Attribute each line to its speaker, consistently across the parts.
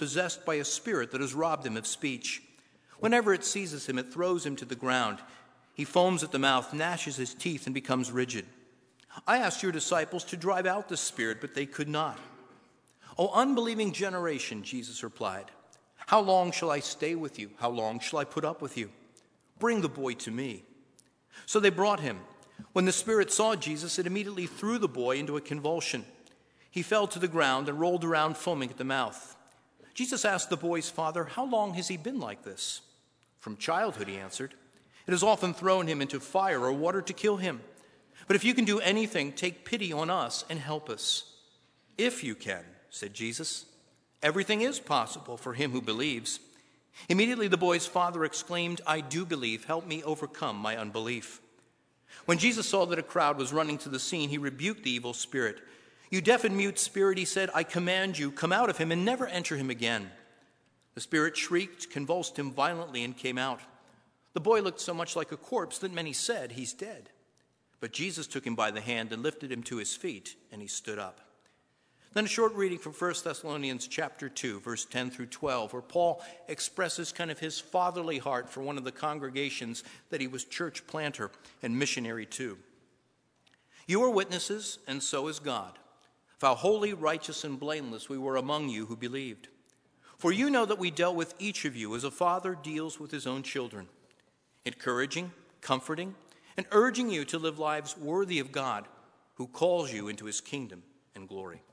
Speaker 1: possessed by a spirit that has robbed him of speech. Whenever it seizes him, it throws him to the ground. He foams at the mouth, gnashes his teeth, and becomes rigid. I asked your disciples to drive out the spirit, but they could not." "O unbelieving generation," Jesus replied, "how long shall I stay with you? How long shall I put up with you? Bring the boy to me." So they brought him. When the spirit saw Jesus, it immediately threw the boy into a convulsion. He fell to the ground and rolled around foaming at the mouth. Jesus asked the boy's father, "How long has he been like this?" "From childhood," he answered. "It has often thrown him into fire or water to kill him. But if you can do anything, take pity on us and help us." "If you can," said Jesus. "Everything is possible for him who believes." Immediately the boy's father exclaimed, "I do believe. Help me overcome my unbelief." When Jesus saw that a crowd was running to the scene, he rebuked the evil spirit. "You deaf and mute spirit," he said, "I command you, come out of him and never enter him again." The spirit shrieked, convulsed him violently, and came out. The boy looked so much like a corpse that many said, "He's dead." But Jesus took him by the hand and lifted him to his feet, and he stood up. Then a short reading from 1 Thessalonians chapter 2, verse 10 through 12, where Paul expresses kind of his fatherly heart for one of the congregations that he was church planter and missionary to. "You are witnesses, and so is God, of how holy, righteous, and blameless we were among you who believed. For you know that we dealt with each of you as a father deals with his own children, encouraging, comforting, and urging you to live lives worthy of God, who calls you into his kingdom and glory."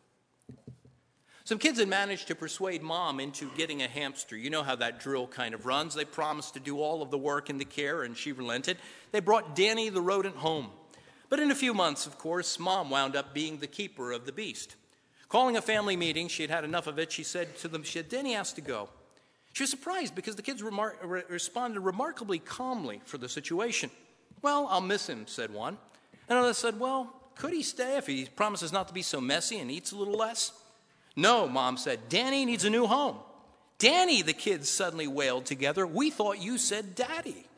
Speaker 1: Some kids had managed to persuade mom into getting a hamster. You know how that drill kind of runs. They promised to do all of the work and the care, and she relented. They brought Danny the rodent home. But in a few months, of course, mom wound up being the keeper of the beast. Calling a family meeting, she had had enough of it. She said to them, "Danny has to go." She was surprised because the kids responded remarkably calmly for the situation. "Well, I'll miss him," said one. Another said, "Well, could he stay if he promises not to be so messy and eats a little less?" "No," mom said, "Danny needs a new home." "Danny," the kids suddenly wailed together, "we thought you said daddy."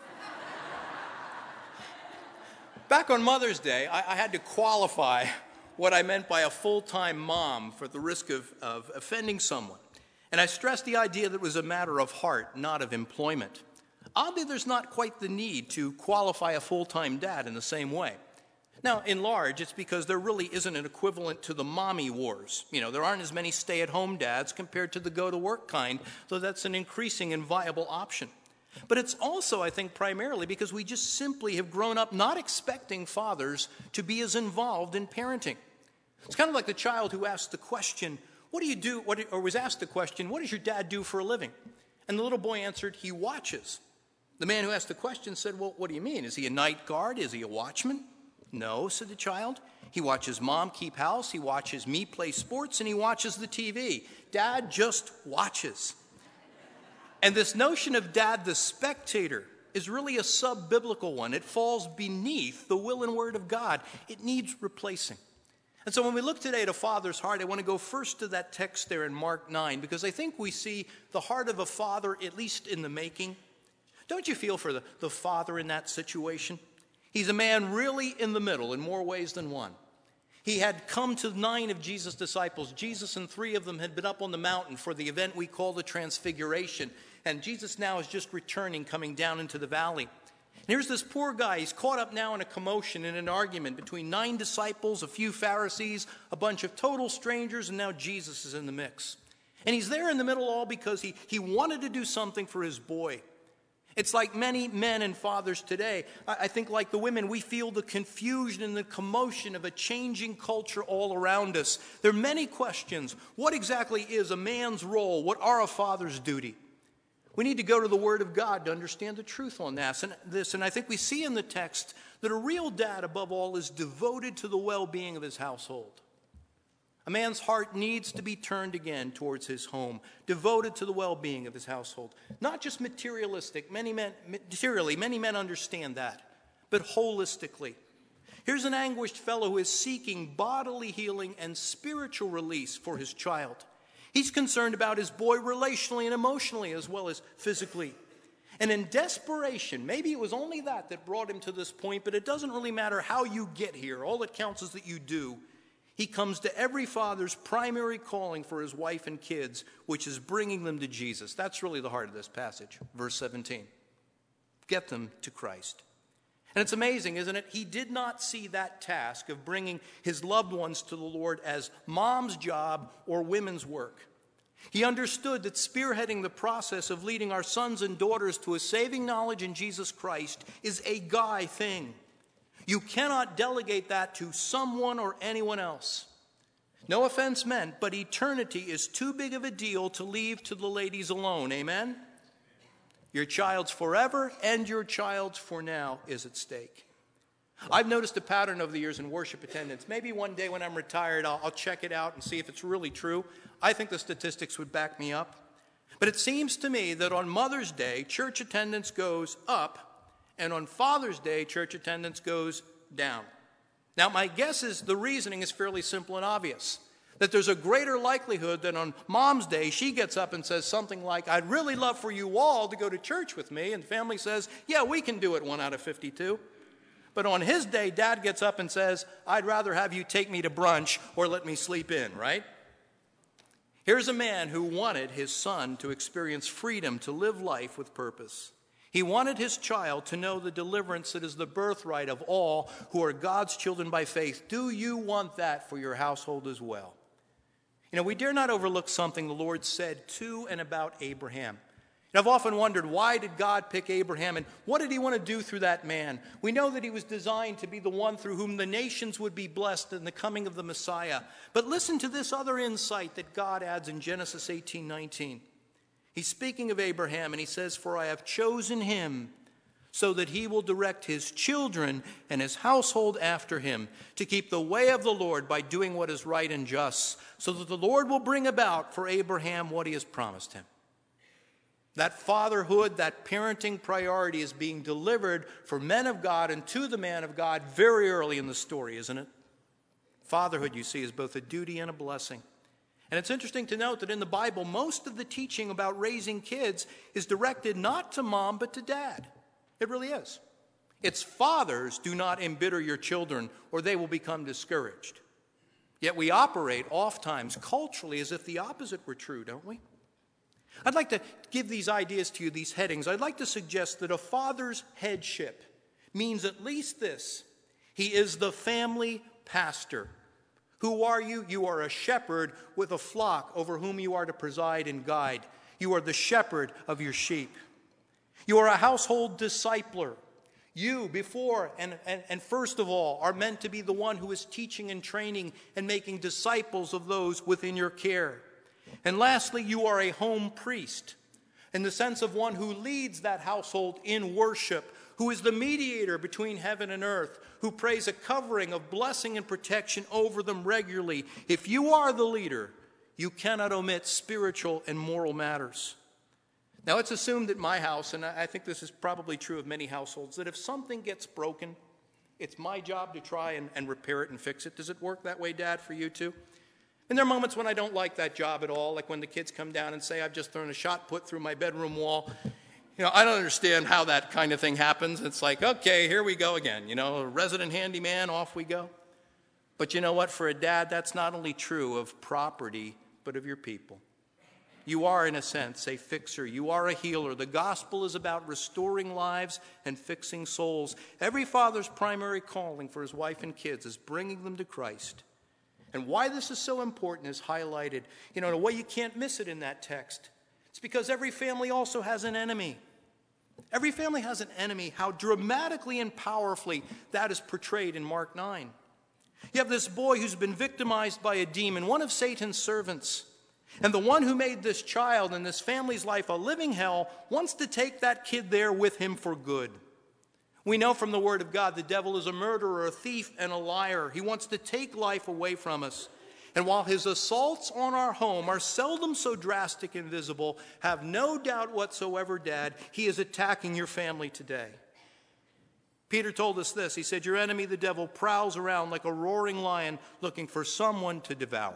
Speaker 1: Back on Mother's Day, I had to qualify what I meant by a full-time mom for the risk of offending someone. And I stressed the idea that it was a matter of heart, not of employment. Oddly, there's not quite the need to qualify a full-time dad in the same way. Now, in large, it's because there really isn't an equivalent to the mommy wars. There aren't as many stay-at-home dads compared to the go-to-work kind, though that's an increasing and viable option. But it's also, I think, primarily because we just simply have grown up not expecting fathers to be as involved in parenting. It's kind of like the child who asked the question, "What do you do?" or was asked the question, "What does your dad do for a living?" And the little boy answered, "He watches." The man who asked the question said, "Well, what do you mean? Is he a night guard? Is he a watchman?" "No," said the child. "He watches mom keep house, he watches me play sports, and he watches the TV. Dad just watches." And this notion of dad the spectator is really a sub-biblical one. It falls beneath the will and word of God. It needs replacing. And so when we look today at a father's heart, I want to go first to that text there in Mark 9, because I think we see the heart of a father, at least in the making. Don't you feel for the father in that situation? He's a man really in the middle in more ways than one. He had come to 9 of Jesus' disciples. Jesus and 3 of them had been up on the mountain for the event we call the Transfiguration. And Jesus now is just returning, coming down into the valley. And here's this poor guy. He's caught up now in a commotion, in an argument between 9 disciples, a few Pharisees, a bunch of total strangers, and now Jesus is in the mix. And he's there in the middle all because he wanted to do something for his boy. It's like many men and fathers today. I think like the women, we feel the confusion and the commotion of a changing culture all around us. There are many questions. What exactly is a man's role? What are a father's duty? We need to go to the Word of God to understand the truth on this. And I think we see in the text that a real dad, above all, is devoted to the well-being of his household. A man's heart needs to be turned again towards his home, devoted to the well-being of his household. Not just materialistic. Many men understand that, but holistically. Here's an anguished fellow who is seeking bodily healing and spiritual release for his child. He's concerned about his boy relationally and emotionally as well as physically. And in desperation, maybe it was only that brought him to this point, but it doesn't really matter how you get here. All that counts is that you do. He comes to every father's primary calling for his wife and kids, which is bringing them to Jesus. That's really the heart of this passage, verse 17. Get them to Christ. And it's amazing, isn't it? He did not see that task of bringing his loved ones to the Lord as mom's job or women's work. He understood that spearheading the process of leading our sons and daughters to a saving knowledge in Jesus Christ is a guy thing. You cannot delegate that to someone or anyone else. No offense meant, but eternity is too big of a deal to leave to the ladies alone. Amen? Your child's forever and your child's for now is at stake. I've noticed a pattern over the years in worship attendance. Maybe one day when I'm retired, I'll check it out and see if it's really true. I think the statistics would back me up. But it seems to me that on Mother's Day, church attendance goes up, and on Father's Day, church attendance goes down. Now, my guess is the reasoning is fairly simple and obvious. That there's a greater likelihood that on Mom's Day, she gets up and says something like, I'd really love for you all to go to church with me. And the family says, yeah, we can do it 1 out of 52. But on his day, Dad gets up and says, I'd rather have you take me to brunch or let me sleep in, right? Here's a man who wanted his son to experience freedom to live life with purpose. He wanted his child to know the deliverance that is the birthright of all who are God's children by faith. Do you want that for your household as well? You know, we dare not overlook something the Lord said to and about Abraham. And I've often wondered, why did God pick Abraham and what did he want to do through that man? We know that he was designed to be the one through whom the nations would be blessed in the coming of the Messiah. But listen to this other insight that God adds in Genesis 18:19. He's speaking of Abraham and he says, for I have chosen him so that he will direct his children and his household after him to keep the way of the Lord by doing what is right and just, so that the Lord will bring about for Abraham what he has promised him. That fatherhood, that parenting priority is being delivered for men of God and to the man of God very early in the story, isn't it? Fatherhood, you see, is both a duty and a blessing. And it's interesting to note that in the Bible, most of the teaching about raising kids is directed not to mom, but to dad. It really is. It's fathers, do not embitter your children, or they will become discouraged. Yet we operate oftentimes culturally as if the opposite were true, don't we? I'd like to give these ideas to you, these headings. I'd like to suggest that a father's headship means at least this. He is the family pastor. Who are you? You are a shepherd with a flock over whom you are to preside and guide. You are the shepherd of your sheep. You are a household discipler. You, before and first of all, are meant to be the one who is teaching and training and making disciples of those within your care. And lastly, you are a home priest, in the sense of one who leads that household in worship, who is the mediator between heaven and earth, who prays a covering of blessing and protection over them regularly. If you are the leader, you cannot omit spiritual and moral matters. Now, it's assumed at my house, and I think this is probably true of many households, that if something gets broken, it's my job to try and repair it and fix it. Does it work that way, Dad, for you too? And there are moments when I don't like that job at all, like when the kids come down and say, I've just thrown a shot put through my bedroom wall. You know, I don't understand how that kind of thing happens. It's like, okay, here we go again. You know, a resident handyman, off we go. But you know what? For a dad, that's not only true of property, but of your people. You are, in a sense, a fixer. You are a healer. The gospel is about restoring lives and fixing souls. Every father's primary calling for his wife and kids is bringing them to Christ. And why this is so important is highlighted, in a way you can't miss it in that text. It's because every family also has an enemy. Every family has an enemy. How dramatically and powerfully that is portrayed in Mark 9. You have this boy who's been victimized by a demon, one of Satan's servants. And the one who made this child and this family's life a living hell wants to take that kid there with him for good. We know from the Word of God the devil is a murderer, a thief, and a liar. He wants to take life away from us. And while his assaults on our home are seldom so drastic and visible, have no doubt whatsoever, Dad, he is attacking your family today. Peter told us this. He said, your enemy, the devil, prowls around like a roaring lion looking for someone to devour.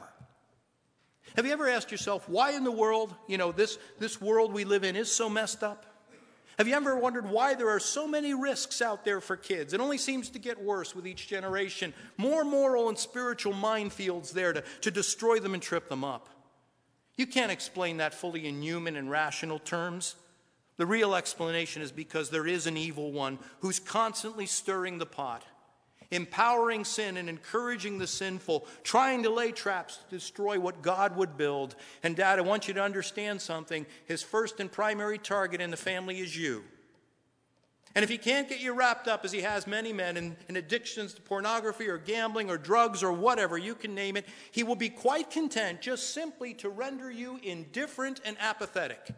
Speaker 1: Have you ever asked yourself why in the world, this world we live in is so messed up? Have you ever wondered why there are so many risks out there for kids? It only seems to get worse with each generation. More moral and spiritual minefields there to destroy them and trip them up. You can't explain that fully in human and rational terms. The real explanation is because there is an evil one who's constantly stirring the pot, empowering sin and encouraging the sinful, trying to lay traps to destroy what God would build. And Dad, I want you to understand something. His first and primary target in the family is you. And if he can't get you wrapped up, as he has many men, in addictions to pornography or gambling or drugs or whatever, you can name it, he will be quite content just simply to render you indifferent and apathetic.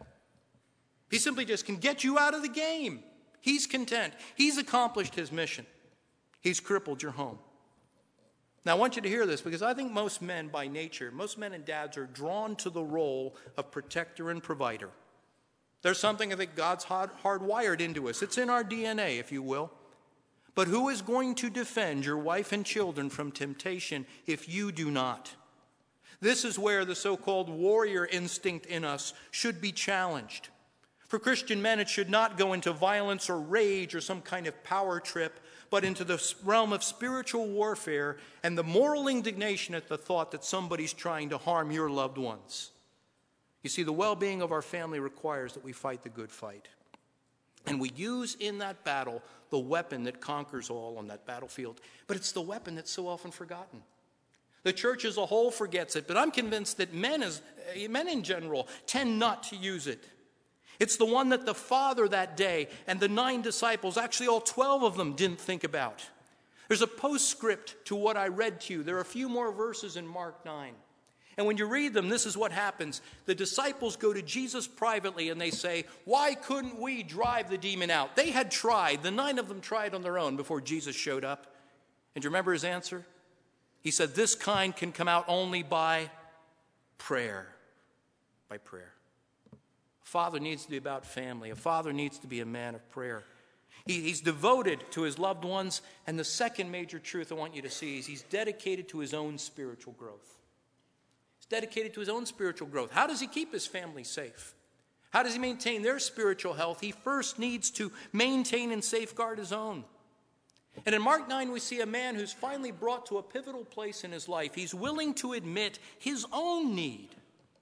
Speaker 1: He simply just can get you out of the game. He's content. He's accomplished his mission. He's crippled your home. Now, I want you to hear this because I think most men by nature, most men and dads are drawn to the role of protector and provider. There's something I think God's hardwired into us. It's in our DNA, if you will. But who is going to defend your wife and children from temptation if you do not? This is where the so-called warrior instinct in us should be challenged. For Christian men, it should not go into violence or rage or some kind of power trip, but into the realm of spiritual warfare and the moral indignation at the thought that somebody's trying to harm your loved ones. You see, the well-being of our family requires that we fight the good fight. And we use in that battle the weapon that conquers all on that battlefield. But it's the weapon that's so often forgotten. The church as a whole forgets it, but I'm convinced that men in general tend not to use it. It's the one that the Father that day and the 9 disciples, actually all 12 of them, didn't think about. There's a postscript to what I read to you. There are a few more verses in Mark 9. And when you read them, this is what happens. The disciples go to Jesus privately and they say, why couldn't we drive the demon out? They had tried. The 9 of them tried on their own before Jesus showed up. And do you remember his answer? He said, this kind can come out only by prayer. By prayer. A father needs to be about family. A father needs to be a man of prayer. He's devoted to his loved ones. And the second major truth I want you to see is he's dedicated to his own spiritual growth. He's dedicated to his own spiritual growth. How does he keep his family safe? How does he maintain their spiritual health? He first needs to maintain and safeguard his own. And in Mark 9, we see a man who's finally brought to a pivotal place in his life. He's willing to admit his own need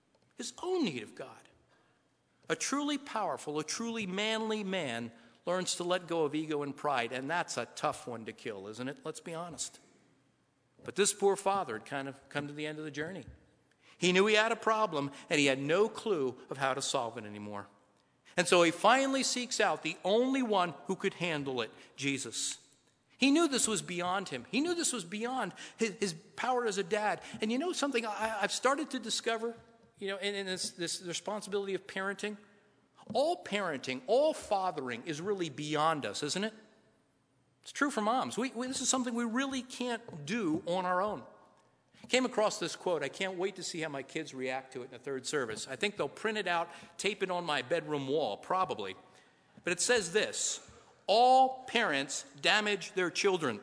Speaker 1: of God. A truly powerful, a truly manly man learns to let go of ego and pride, and that's a tough one to kill, isn't it? Let's be honest. But this poor father had kind of come to the end of the journey. He knew he had a problem, and he had no clue of how to solve it anymore. And so he finally seeks out the only one who could handle it, Jesus. He knew this was beyond him. He knew this was beyond his power as a dad. And you know something I've started to discover, in this responsibility of parenting? All parenting, all fathering is really beyond us, isn't it? It's true for moms. This is something we really can't do on our own. I came across this quote. I can't wait to see how my kids react to it in the third service. I think they'll print it out, tape it on my bedroom wall, probably. But it says this: all parents damage their children.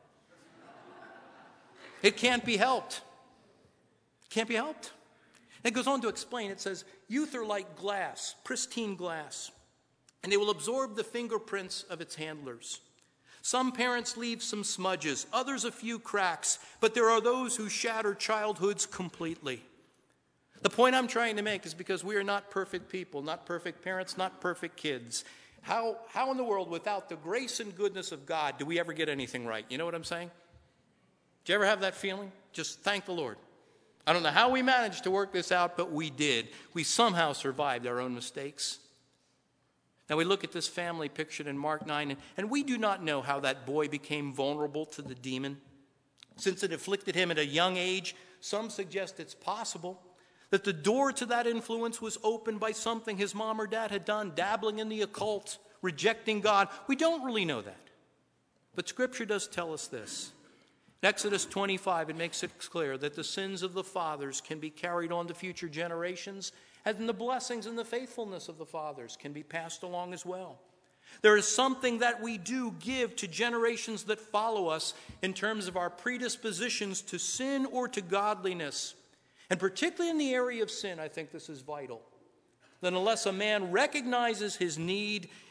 Speaker 1: It can't be helped. It can't be helped. And it goes on to explain, it says, youth are like glass, pristine glass, and they will absorb the fingerprints of its handlers. Some parents leave some smudges, others a few cracks, but there are those who shatter childhoods completely. The point I'm trying to make is because we are not perfect people, not perfect parents, not perfect kids. How in the world, without the grace and goodness of God, do we ever get anything right? You know what I'm saying? Do you ever have that feeling? Just thank the Lord. I don't know how we managed to work this out, but we did. We somehow survived our own mistakes. Now we look at this family pictured in Mark 9, and we do not know how that boy became vulnerable to the demon. Since it afflicted him at a young age, some suggest it's possible that the door to that influence was opened by something his mom or dad had done, dabbling in the occult, rejecting God. We don't really know that. But Scripture does tell us this. In Exodus 25, it makes it clear that the sins of the fathers can be carried on to future generations, and the blessings and the faithfulness of the fathers can be passed along as well. There is something that we do give to generations that follow us in terms of our predispositions to sin or to godliness. And particularly in the area of sin, I think this is vital. That unless a man recognizes his need,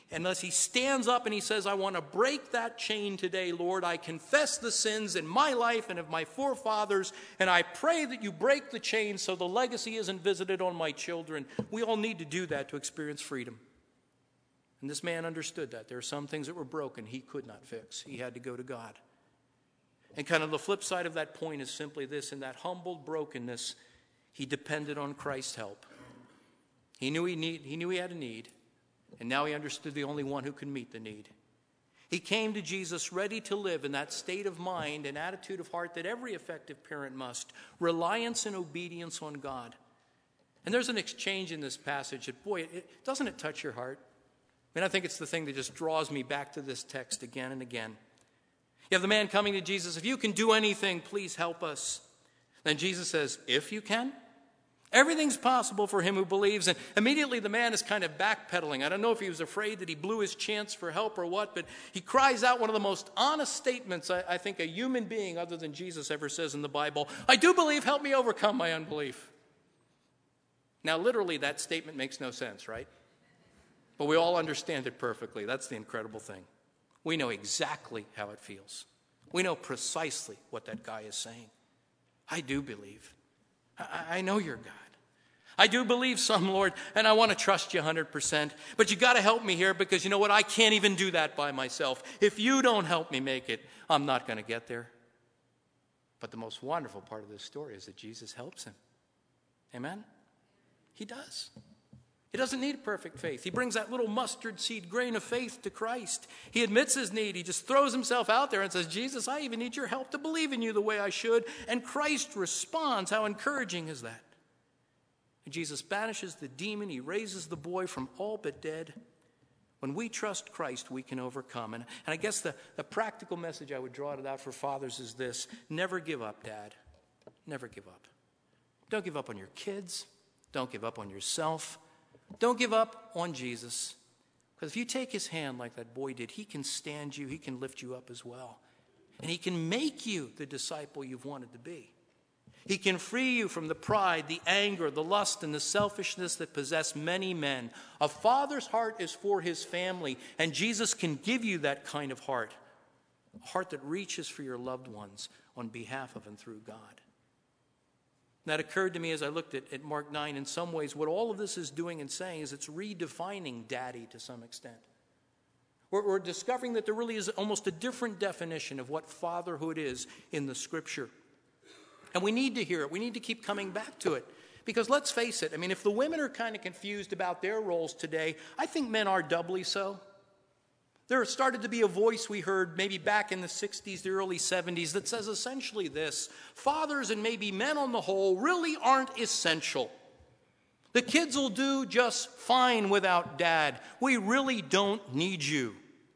Speaker 1: unless he stands up and he says, I want to break that chain today, Lord. I confess the sins in my life and of my forefathers, and I pray that you break the chain so the legacy isn't visited on my children. We all need to do that to experience freedom. And this man understood that. There are some things that were broken he could not fix. He had to go to God. And kind of the flip side of that point is simply this: in that humbled brokenness, he depended on Christ's help. He knew he had a need, and now he understood the only one who could meet the need. He came to Jesus ready to live in that state of mind and attitude of heart that every effective parent must: reliance and obedience on God. And there's an exchange in this passage that, boy, doesn't it touch your heart? I mean, I think it's the thing that just draws me back to this text again and again. You have the man coming to Jesus, if you can do anything, please help us. Then Jesus says, if you can. Everything's possible for him who believes. And immediately the man is kind of backpedaling. I don't know if he was afraid that he blew his chance for help or what, but he cries out one of the most honest statements I think a human being other than Jesus ever says in the Bible. I do believe, help me overcome my unbelief. Now, literally, that statement makes no sense, right? But we all understand it perfectly. That's the incredible thing. We know exactly how it feels. We know precisely what that guy is saying. I do believe. I know you're God. I do believe some, Lord, and I want to trust you 100%. But you got to help me here because you know what? I can't even do that by myself. If you don't help me make it, I'm not going to get there. But the most wonderful part of this story is that Jesus helps him. Amen? He does. He doesn't need perfect faith. He brings that little mustard seed grain of faith to Christ. He admits his need. He just throws himself out there and says, Jesus, I even need your help to believe in you the way I should. And Christ responds. How encouraging is that? And Jesus banishes the demon. He raises the boy from all but dead. When we trust Christ, we can overcome. And I guess the practical message I would draw it out for fathers is this: never give up, Dad. Never give up. Don't give up on your kids. Don't give up on yourself. Don't give up on Jesus. Because if you take his hand like that boy did, he can stand you, he can lift you up as well. And he can make you the disciple you've wanted to be. He can free you from the pride, the anger, the lust, and the selfishness that possess many men. A father's heart is for his family, and Jesus can give you that kind of heart. A heart that reaches for your loved ones on behalf of and through God. That occurred to me as I looked at Mark 9. In some ways, what all of this is doing and saying is it's redefining daddy to some extent. We're discovering that there really is almost a different definition of what fatherhood is in the Scripture. And we need to hear it. We need to keep coming back to it. Because let's face it, I mean, if the women are kind of confused about their roles today, I think men are doubly so. There started to be a voice we heard maybe back in the 60s, the early 70s, that says essentially this: fathers and maybe men on the whole really aren't essential. The kids will do just fine without dad. We really don't need you.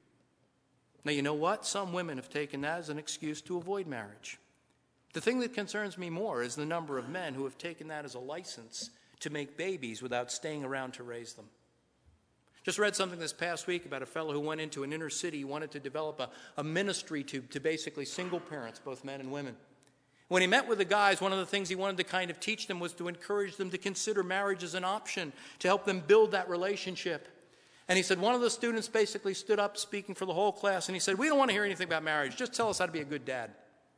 Speaker 1: Now, you know what? Some women have taken that as an excuse to avoid marriage. The thing that concerns me more is the number of men who have taken that as a license to make babies without staying around to raise them. Just read something this past week about a fellow who went into an inner city. He wanted to develop a ministry to basically single parents, both men and women. When he met with the guys, one of the things he wanted to kind of teach them was to encourage them to consider marriage as an option, to help them build that relationship. And he said one of the students basically stood up speaking for the whole class, and he said, we don't want to hear anything about marriage. Just tell us how to be a good dad.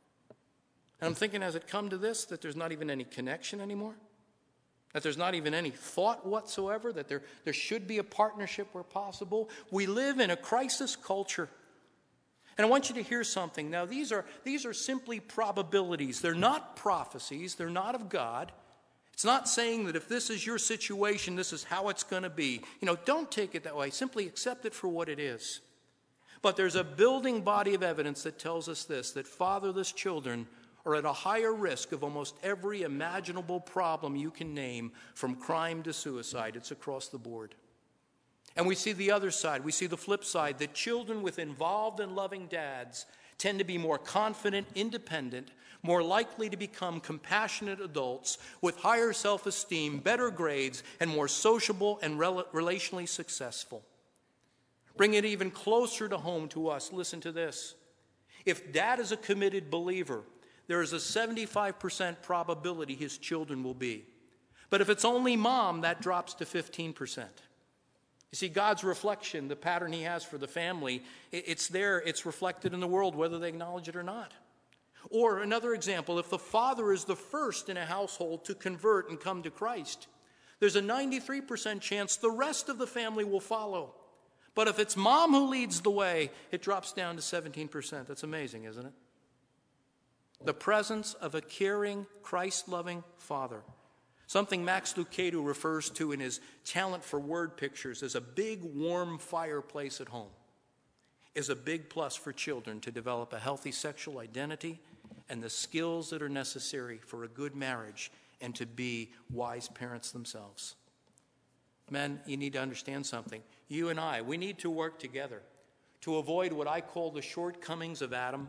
Speaker 1: And I'm thinking, has it come to this, that there's not even any connection anymore? That there's not even any thought whatsoever, that there should be a partnership where possible? We live in a crisis culture. And I want you to hear something. Now, these are simply probabilities. They're not prophecies. They're not of God. It's not saying that if this is your situation, this is how it's going to be. You know, don't take it that way. Simply accept it for what it is. But there's a building body of evidence that tells us this, that fatherless children are at a higher risk of almost every imaginable problem you can name, from crime to suicide. It's across the board. And we see the other side. We see the flip side, that children with involved and loving dads tend to be more confident, independent, more likely to become compassionate adults with higher self-esteem, better grades, and more sociable and relationally successful. Bring it even closer to home to us. Listen to this. If dad is a committed believer, there is a 75% probability his children will be. But if it's only mom, that drops to 15%. You see, God's reflection, the pattern he has for the family, it's there, it's reflected in the world, whether they acknowledge it or not. Or another example, if the father is the first in a household to convert and come to Christ, there's a 93% chance the rest of the family will follow. But if it's mom who leads the way, it drops down to 17%. That's amazing, isn't it? The presence of a caring, Christ-loving father. Something Max Lucado refers to in his talent for word pictures as a big, warm fireplace at home is a big plus for children to develop a healthy sexual identity and the skills that are necessary for a good marriage and to be wise parents themselves. Men, you need to understand something. You and I, we need to work together to avoid what I call the shortcomings of Adam.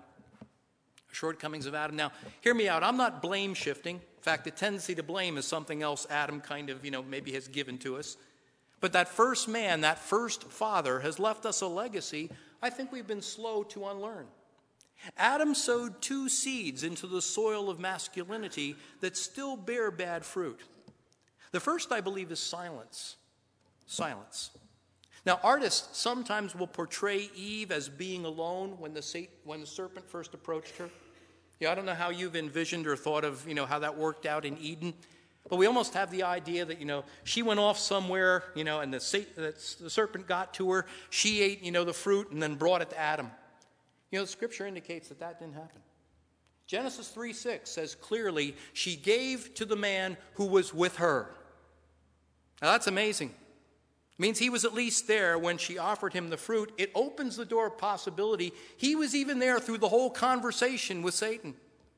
Speaker 1: Now, hear me out. I'm not blame shifting. In fact, the tendency to blame is something else Adam kind of, maybe has given to us. But that first man, that first father, has left us a legacy I think we've been slow to unlearn. Adam sowed 2 seeds into the soil of masculinity that still bear bad fruit. The first, I believe, is silence. Silence. Now, artists sometimes will portray Eve as being alone when the serpent first approached her. Yeah, I don't know how you've envisioned or thought of, how that worked out in Eden. But we almost have the idea that, she went off somewhere, and the serpent got to her. She ate, the fruit and then brought it to Adam. The scripture indicates that didn't happen. Genesis 3:6 says clearly, she gave to the man who was with her. Now, that's amazing. It means he was at least there when she offered him the fruit. It opens the door of possibility. He was even there through the whole conversation with Satan.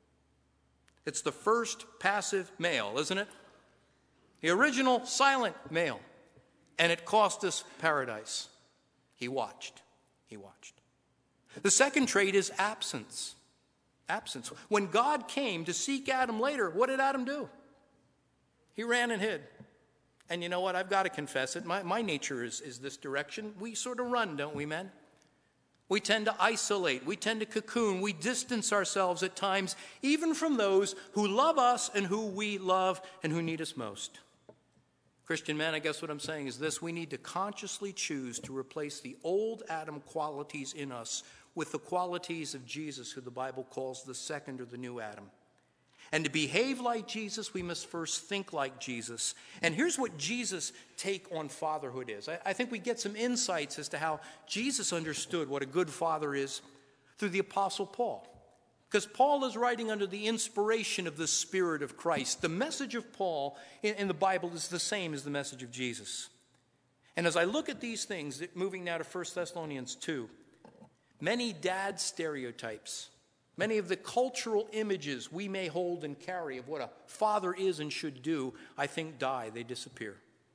Speaker 1: It's the first passive male, isn't it? The original silent male. And it cost us paradise. He watched. He watched. The second trait is absence. Absence. When God came to seek Adam later, what did Adam do? He ran and hid. And you know what? I've got to confess it. My nature is this direction. We sort of run, don't we, men? We tend to isolate. We tend to cocoon. We distance ourselves at times, even from those who love us and who we love and who need us most. Christian men, I guess what I'm saying is this. We need to consciously choose to replace the old Adam qualities in us with the qualities of Jesus, who the Bible calls the second or the new Adam. And to behave like Jesus, we must first think like Jesus. And here's what Jesus' take on fatherhood is. I think we get some insights as to how Jesus understood what a good father is through the Apostle Paul. Because Paul is writing under the inspiration of the Spirit of Christ. The message of Paul in the Bible is the same as the message of Jesus. And as I look at these things, moving now to 1 Thessalonians 2, many dad stereotypes, many of the cultural images we may hold and carry of what a father is and should do, I think die, they disappear.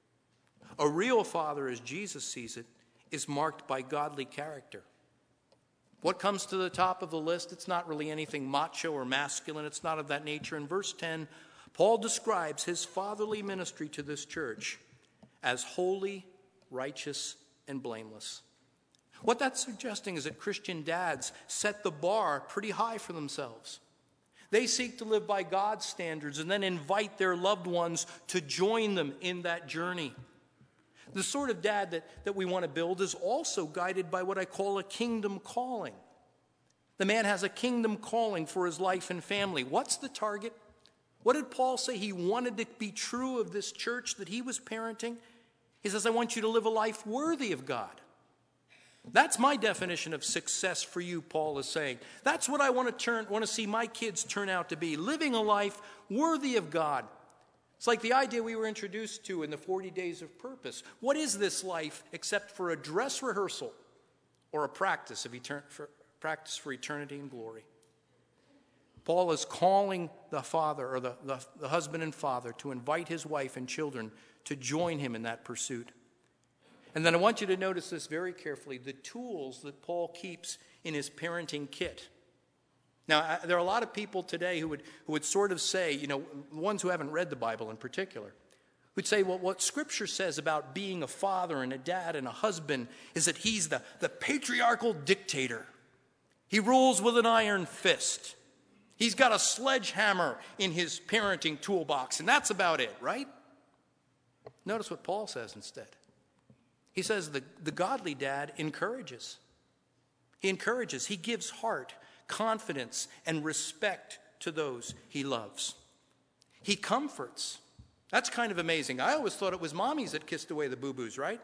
Speaker 1: A real father, as Jesus sees it, is marked by godly character. What comes to the top of the list? It's not really anything macho or masculine. It's not of that nature. In verse 10, Paul describes his fatherly ministry to this church as holy, righteous, and blameless. What that's suggesting is that Christian dads set the bar pretty high for themselves. They seek to live by God's standards and then invite their loved ones to join them in that journey. The sort of dad that we want to build is also guided by what I call a kingdom calling. The man has a kingdom calling for his life and family. What's the target? What did Paul say he wanted to be true of this church that he was parenting? He says, I want you to live a life worthy of God. That's my definition of success for you, Paul is saying. That's what I want to see my kids turn out to be, living a life worthy of God. It's like the idea we were introduced to in the 40 Days of Purpose. What is this life except for a dress rehearsal or a practice for eternity and glory? Paul is calling the father or the husband and father to invite his wife and children to join him in that pursuit. And then I want you to notice this very carefully, the tools that Paul keeps in his parenting kit. Now, there are a lot of people today who would sort of say, ones who haven't read the Bible in particular, would say, well, what Scripture says about being a father and a dad and a husband is that he's the patriarchal dictator. He rules with an iron fist. He's got a sledgehammer in his parenting toolbox, and that's about it, right? Notice what Paul says instead. He says the godly dad encourages. He encourages. He gives heart, confidence, and respect to those he loves. He comforts. That's kind of amazing. I always thought it was mommies that kissed away the boo-boos, right?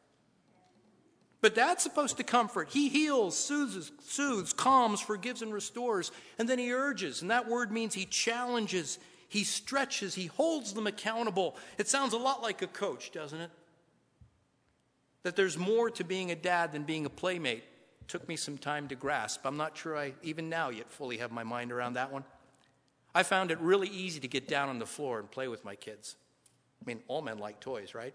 Speaker 1: But dad's supposed to comfort. He heals, soothes, calms, forgives, and restores. And then he urges. And that word means he challenges, he stretches, he holds them accountable. It sounds a lot like a coach, doesn't it? That there's more to being a dad than being a playmate. Took me some time to grasp. I'm not sure I, even now, yet fully have my mind around that one. I found it really easy to get down on the floor and play with my kids. I mean, all men like toys, right?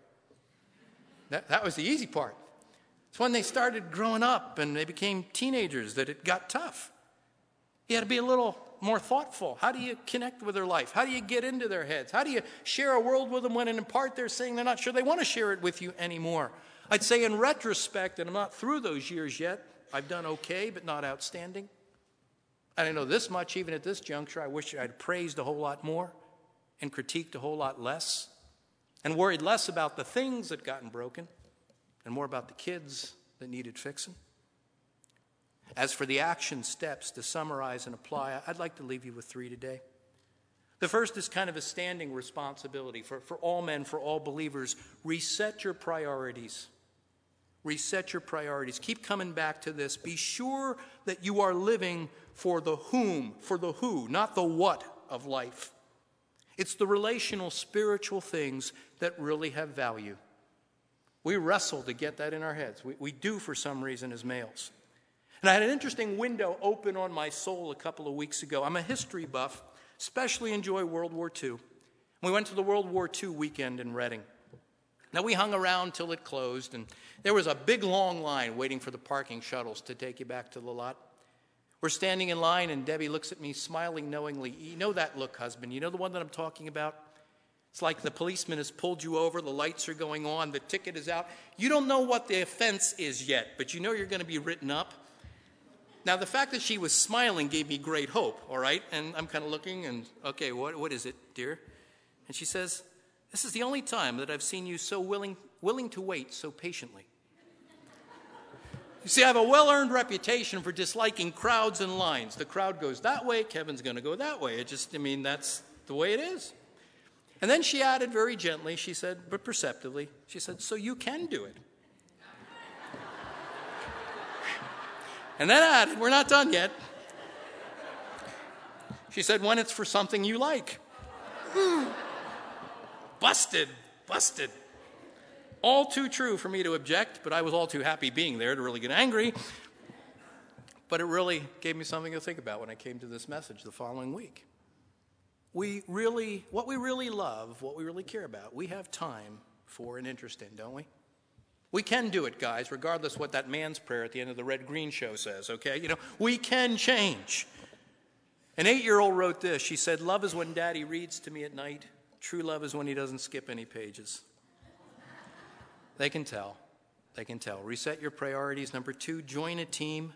Speaker 1: That was the easy part. It's when they started growing up and they became teenagers that it got tough. You had to be a little more thoughtful. How do you connect with their life? How do you get into their heads? How do you share a world with them when in part they're saying they're not sure they want to share it with you anymore? I'd say in retrospect, and I'm not through those years yet, I've done okay, but not outstanding. And I know this much, even at this juncture, I wish I'd praised a whole lot more and critiqued a whole lot less and worried less about the things that gotten broken and more about the kids that needed fixing. As for the action steps to summarize and apply, I'd like to leave you with 3 today. The first is kind of a standing responsibility for all men, for all believers. Reset your priorities. Reset your priorities. Keep coming back to this. Be sure that you are living for the whom, for the who, not the what of life. It's the relational, spiritual things that really have value. We wrestle to get that in our heads. We do for some reason as males. And I had an interesting window open on my soul a couple of weeks ago. I'm a history buff, especially enjoy World War II. We went to the World War II weekend in Reading. Now, we hung around till it closed, and there was a big, long line waiting for the parking shuttles to take you back to the lot. We're standing in line, and Debbie looks at me, smiling knowingly. You know that look, husband. You know the one that I'm talking about? It's like the policeman has pulled you over, the lights are going on, the ticket is out. You don't know what the offense is yet, but you know you're going to be written up. Now, the fact that she was smiling gave me great hope, all right? And I'm kind of looking, and, okay, what is it, dear? And she says, this is the only time that I've seen you so willing to wait so patiently. You see, I have a well-earned reputation for disliking crowds and lines. The crowd goes that way, Kevin's going to go that way. That's the way it is. And then she added very gently, she said, but perceptively, she said, so you can do it. And then added, we're not done yet. She said, when it's for something you like. Busted. All too true for me to object, but I was all too happy being there to really get angry. But it really gave me something to think about when I came to this message the following week. What we really love, what we really care about, we have time for and interest in, don't we? We can do it, guys, regardless what that man's prayer at the end of the Red Green show says, okay? You know, we can change. An 8-year-old wrote this. She said, love is when Daddy reads to me at night. True love is when he doesn't skip any pages. They can tell. Reset your priorities. Number 2, join a team.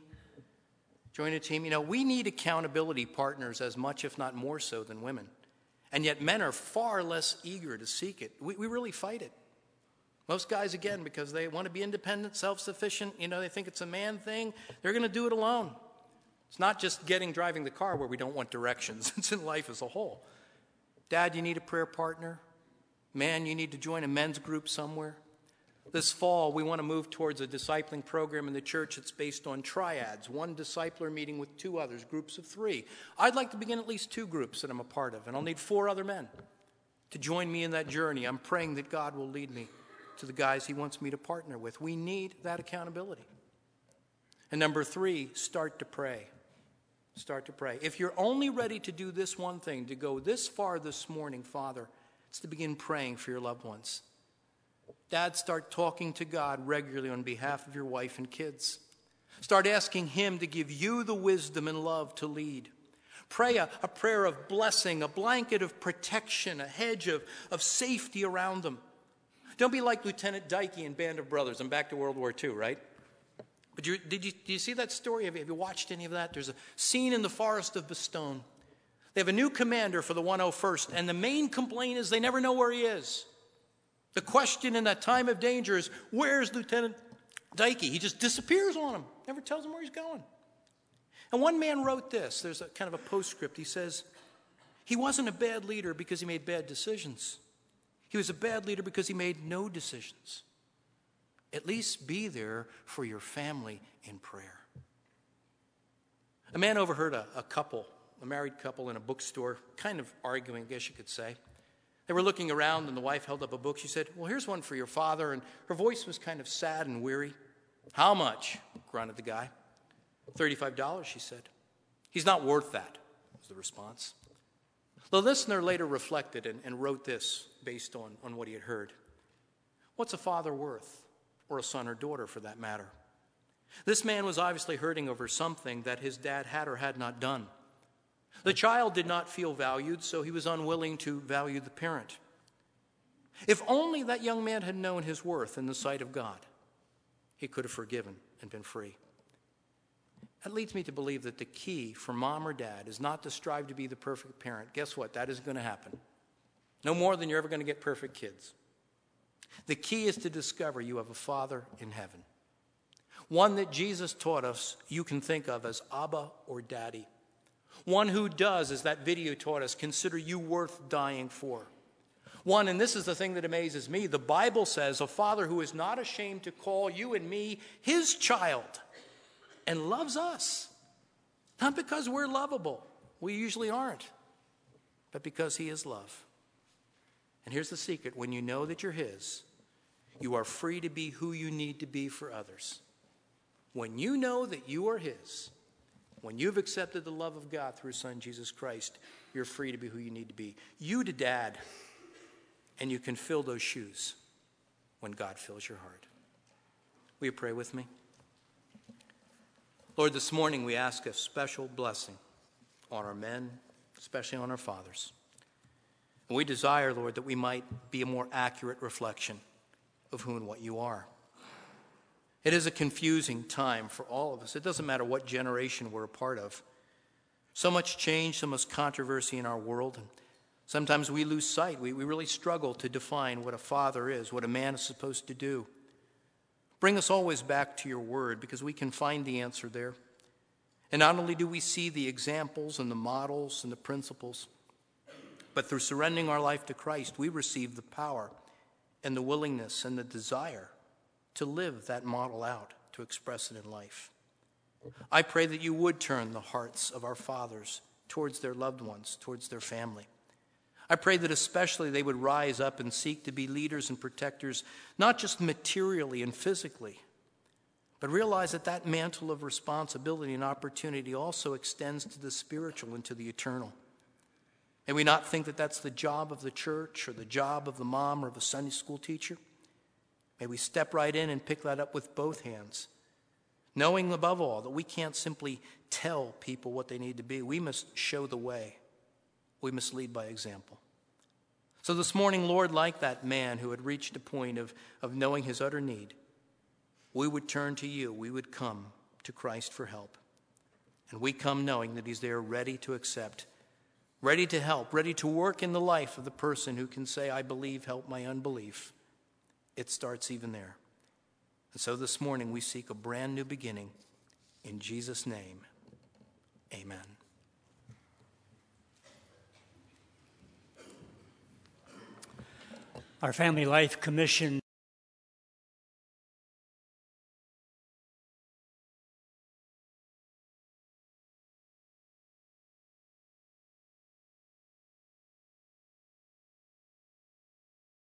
Speaker 1: You know, we need accountability partners as much, if not more so, than women. And yet men are far less eager to seek it. We really fight it. Most guys, again, because they want to be independent, self-sufficient, you know, they think it's a man thing, they're going to do it alone. It's not just driving the car where we don't want directions. It's in life as a whole. Dad, you need a prayer partner. Man, you need to join a men's group somewhere. This fall, we want to move towards a discipling program in the church that's based on triads, 1 discipler meeting with 2 others, groups of 3. I'd like to begin at least 2 groups that I'm a part of, and I'll need 4 other men to join me in that journey. I'm praying that God will lead me to the guys he wants me to partner with. We need that accountability. And number 3, start to pray. Start to pray. If you're only ready to do this one thing, to go this far this morning, Father, it's to begin praying for your loved ones. Dad, start talking to God regularly on behalf of your wife and kids. Start asking him to give you the wisdom and love to lead. Pray a prayer of blessing, a blanket of protection, a hedge of safety around them. Don't be like Lieutenant Dikey in Band of Brothers. I'm back to World War II, right? But did you see that story? Have you watched any of that? There's a scene in the forest of Bastogne. They have a new commander for the 101st, and the main complaint is they never know where he is. The question in that time of danger is, where's Lieutenant Dikey? He just disappears on him, never tells him where he's going. And one man wrote this. There's a kind of a postscript. He says, he wasn't a bad leader because he made bad decisions. He was a bad leader because he made no decisions. At least be there for your family in prayer. A man overheard a married couple in a bookstore, kind of arguing, I guess you could say. They were looking around and the wife held up a book. She said, well, here's one for your father. And her voice was kind of sad and weary. How much? Grunted the guy. $35, she said. He's not worth that, was the response. The listener later reflected and wrote this based on what he had heard. What's a father worth? Or a son or daughter, for that matter? This man was obviously hurting over something that his dad had or had not done. The child did not feel valued, so he was unwilling to value the parent. If only that young man had known his worth in the sight of God, he could have forgiven and been free. That leads me to believe that the key for mom or dad is not to strive to be the perfect parent. Guess what? That isn't going to happen. No more than you're ever going to get perfect kids. The key is to discover you have a Father in heaven. One that Jesus taught us you can think of as Abba or Daddy. One who does, as that video taught us, consider you worth dying for. One, and this is the thing that amazes me, the Bible says a Father who is not ashamed to call you and me his child and loves us. Not because we're lovable. We usually aren't. But because he is love. And here's the secret. When you know that you're his, you are free to be who you need to be for others. When you know that you are his, when you've accepted the love of God through his Son, Jesus Christ, you're free to be who you need to be. You to dad, and you can fill those shoes when God fills your heart. Will you pray with me? Lord, this morning we ask a special blessing on our men, especially on our fathers. And we desire, Lord, that we might be a more accurate reflection of who and what you are. It is a confusing time for all of us. It doesn't matter what generation we're a part of. So much change, so much controversy in our world. And sometimes we lose sight. We really struggle to define what a father is, what a man is supposed to do. Bring us always back to your word, because we can find the answer there. And not only do we see the examples and the models and the principles, but through surrendering our life to Christ, we receive the power and the willingness and the desire to live that model out, to express it in life. I pray that you would turn the hearts of our fathers towards their loved ones, towards their family. I pray that especially they would rise up and seek to be leaders and protectors, not just materially and physically, but realize that that mantle of responsibility and opportunity also extends to the spiritual and to the eternal. May we not think that that's the job of the church or the job of the mom or of a Sunday school teacher. May we step right in and pick that up with both hands, knowing above all that we can't simply tell people what they need to be. We must show the way. We must lead by example. So this morning, Lord, like that man who had reached a point of knowing his utter need, we would turn to you. We would come to Christ for help. And we come knowing that he's there ready to accept, ready to help, ready to work in the life of the person who can say, I believe, help my unbelief. It starts even there. And so this morning we seek a brand new beginning. In Jesus' name, amen.
Speaker 2: Our Family Life Commission